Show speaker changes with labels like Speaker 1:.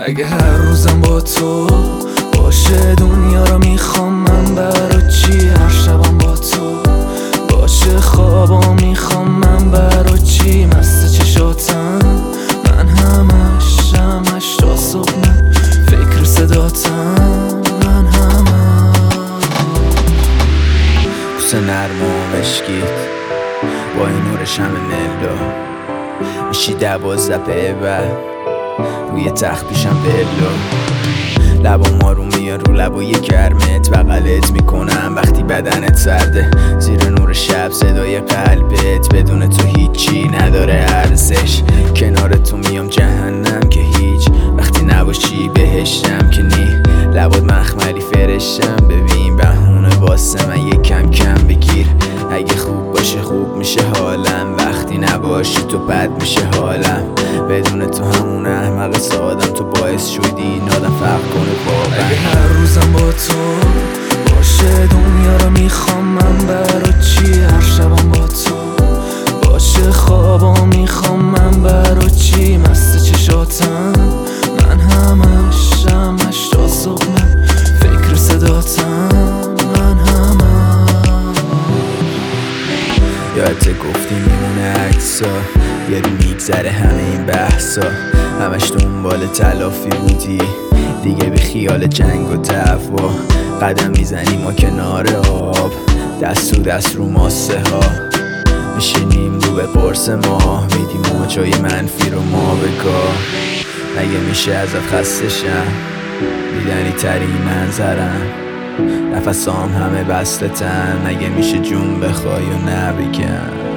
Speaker 1: اگه هر روزم با تو باشه دنیا رو میخوام من برا چی؟ هر شبم با تو باشه خوابم میخوام من برا چی؟ مست چشاتم من همش تا صبح من فکر صداتم من
Speaker 2: بوسه نرم و مشکیت با این نور شمع ملو میشی 12 بعد روی تخت پیشم بلو لبام آروم میان رو لبای گرمت بغلت میکنم وقتی بدنت سرده زیر نور شب صدای قلبت بدون تو هیچی نداره ارزش کنار تو میام جهنم که هیچ وقتی نباشی بهشتم که نی لبات مخملی فرشتم ببین بهونه واسه من یه کم کم بگیر اگه خوب باشه خوب میشه حالم وقتی نباشی تو بد میشه حالم بدون تو همون احمق سادم تو باعث شدی این آدم فرق کنه واقعا
Speaker 1: اگه هر روزم با تو باشه دنیا رو میخوام من برا چی؟ هر شبم با تو باشه خوابم میخوام من برا چی؟ مست چشاتم من همش تا صبح من فکر صداتم من
Speaker 2: یادت گفتی میمونه عکسا یادی میگذره همه این بحثا همش دنبال تلافی بودی دیگه بی خیال جنگ و دعوا قدم میزنی ما کنار آب دست تو دست رو ماسه ها میشینیم رو به قرص ماه میدی موجای منفی رو ما بگاه مگه میشه ازت خسته شم دیدنی ترین منظرم نفسام همه بستتن مگه میشه جون بخوای و نبگم